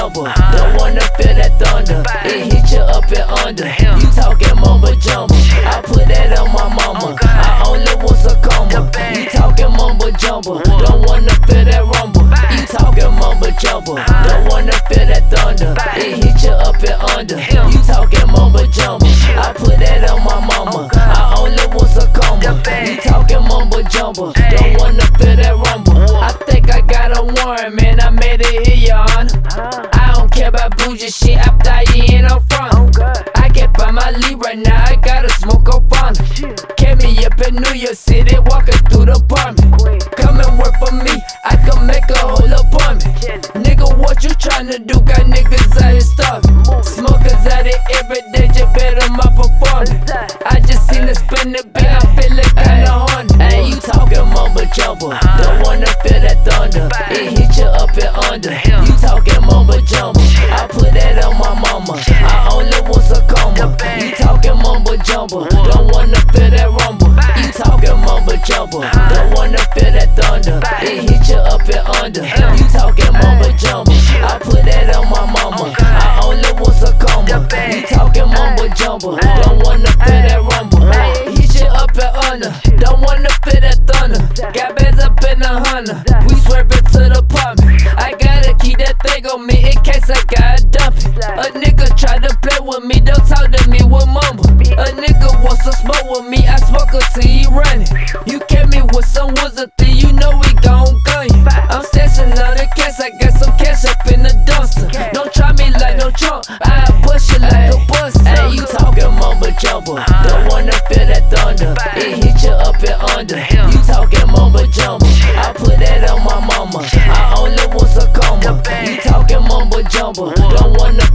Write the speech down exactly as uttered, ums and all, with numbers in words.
jumbo. Don't wanna feel that thunder, it hit you up and under. You talking mumbo jumbo, I put that on my mama. I only want some coma. You talking mumbo jumbo, don't wanna feel that rumble. You talking mumbo jumbo, don't wanna feel that thunder, it hit you up and under. You talking mumbo jumbo, I put that on my mama. I only want some coma. You talking mumbo jumbo, don't wanna feel that rumble. I think I got a warrant, man, I made it here, your honor. I don't care about bougie shit, I'm dying up front. I can't find my lead right now, I gotta smoke up on it. Came me up in New York City, walking through the apartment. Come and work for me, I can make a whole apartment. Nigga, what you tryna do? Got niggas out here starving. Smokers out here every day, just better my performance. I just seen it spin the beat, I'm feeling kinda horny. Hey, you talking mumbo jumbo, don't wanna feel that thunder, it hit you up and under. You talking mumbo jumbo, I put that on my mama. I only want some coma. You talking mumbo jumbo, don't wanna feel that rumble. You talking mumbo jumbo, don't wanna feel that thunder, it hit you up and under. You talking mumbo jumbo, I put that on my mama. I only want some coma. You talking mumbo jumbo, don't wanna feel that rumble. It hit you up and under, don't wanna feel that thunder. Got bands up in the hunter, we swerving to the apartment. I gotta keep that thing on me in case I gotta dump it. A nigga try to play with me, don't talk to me with mumble. A nigga wants to smoke with me, I smoke until he running. You came me with some wizard thing, you know we gon' gun you. I'm stashing out the cash, I got some cash up in the dumpster. Don't try me like no trunk, I push you like a bus. Hey, you talking mumbo jumbo, don't wanna feel that thunder, it hit you up and under. You talking mumbo jumbo, I put that on my mama. I only want some coma. You talking mumbo jumbo, don't wanna